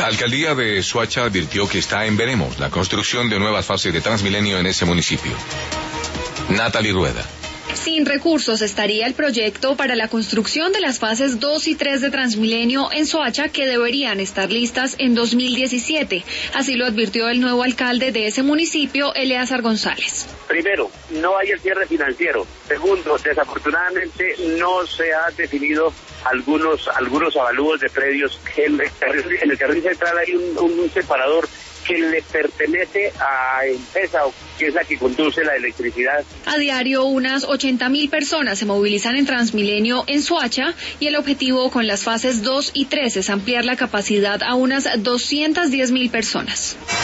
La alcaldía de Soacha advirtió que está en veremos la construcción de nuevas fases de Transmilenio en ese municipio. Natalie Rueda. Sin recursos estaría el proyecto para la construcción de las fases 2 y 3 de Transmilenio en Soacha, que deberían estar listas en 2017. Así lo advirtió el nuevo alcalde de ese municipio, Eleazar González. Primero, no hay el cierre financiero. Segundo, desafortunadamente no se ha definido algunos avalúos de predios. En el carril central hay un separador que le pertenece a Empesa, que es la que conduce la electricidad. A diario, unas 80.000 personas se movilizan en Transmilenio en Soacha, y el objetivo con las fases 2 y 3 es ampliar la capacidad a unas 210.000 personas.